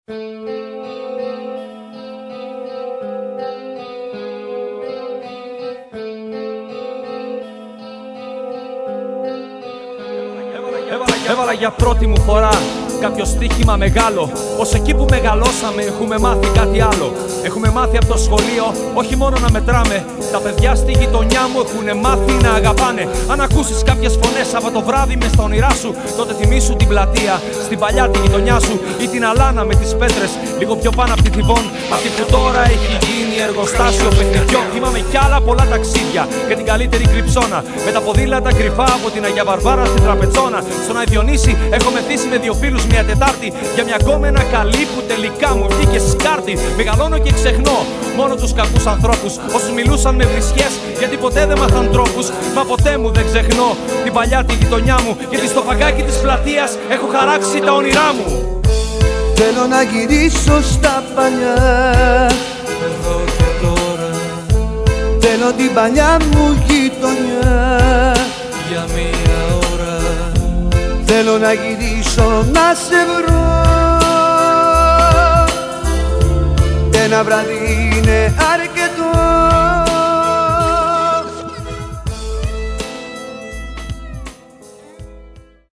Έβαλα για πρώτη μου φορά κάποιο στοίχημα μεγάλο, πως εκεί που μεγαλώσαμε έχουμε μάθει κάτι άλλο. Έχουμε μάθει από το σχολείο όχι μόνο να μετράμε. Τα παιδιά στη γειτονιά μου έχουν μάθει να αγαπάνε. Αν ακούσεις κάποιες φωνές από το βράδυ μες στα όνειρά σου, τότε θυμήσου την πλατεία, στην παλιά τη γειτονιά σου, ή την αλάνα με τις πέτρες λίγο πιο πάνω από τη Θηβών. Αυτή που τώρα έχει γίνει εργοστάσιο παιχνιδιό. Θυμάμαι κι άλλα πολλά ταξίδια για την καλύτερη κρυψώνα, με τα ποδήλατα κρυφά από την Αγία Βαρβάρα στην Τραπετσόνα. Στον Άι Διονύση έχω μεθύσει με δύο φίλους μια Τετάρτη για μια γκόμενα καλή που τελικά μου βγήκε σκάρτη. Μεγαλώνω και ξεχνώ μόνο τους κακούς ανθρώπους, όσους μιλούσαν με βρισιές γιατί ποτέ δεν μάθαν τρόπους. Μα ποτέ μου δεν ξεχνώ την παλιά τη γειτονιά μου, γιατί στο φαγκάκι της πλατείας έχω χαράξει τα όνειρά μου. Θέλω να γυρίσω στα παλιά, εδώ και τώρα. θέλω την παλιά μου γειτονιά, για μία ώρα. θέλω να γυρίσω να σε βρω. Ένα βράδυ είναι αρκετό